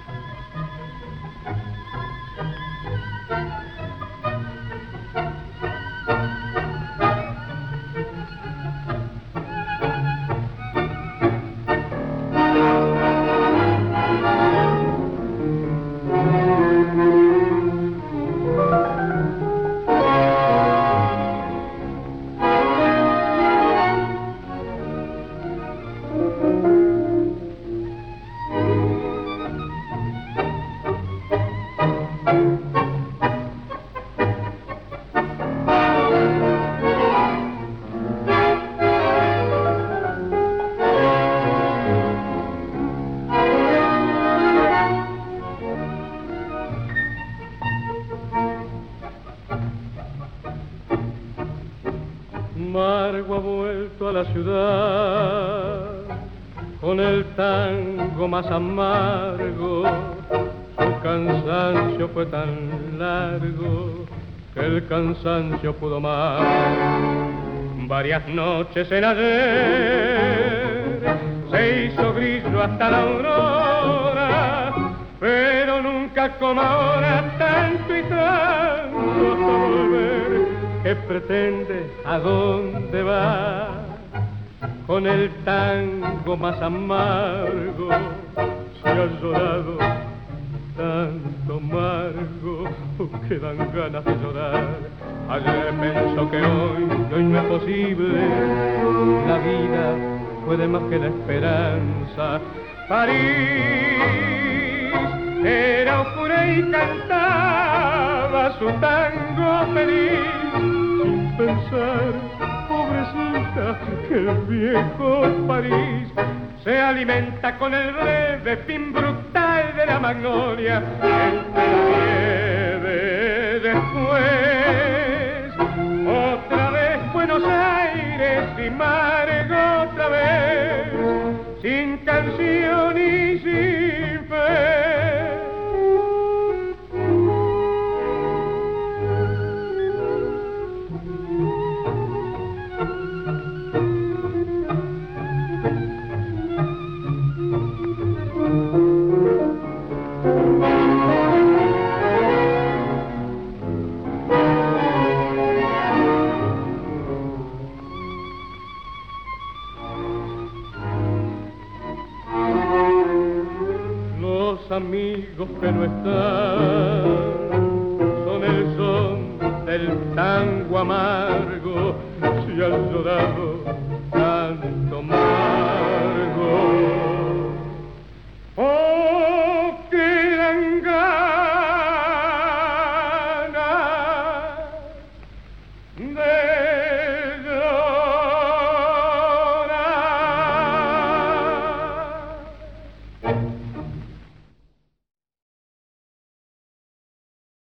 Margo ha vuelto a la ciudad con el tango más amargo. Su cansancio fue tan largo que el cansancio pudo más. Varias noches en ayer se hizo grillo hasta la aurora, pero nunca como ahora tanto y tanto hasta volver. ¿Qué pretende? ¿A dónde va? Con el tango más amargo se ha llorado tanto amargo que dan ganas de llorar. Ayer pensó que hoy no es posible, la vida puede más que la esperanza. París era oscura y cantaba su tango feliz, sin pensar, pobrecita, que el viejo París se alimenta con el breve fin brutal de la magnolia entre la nieve. Después, otra vez Buenos Aires y Margo otra vez, sin canción y sin fe. Amigos que no están son el son del tango amargo, si has llorado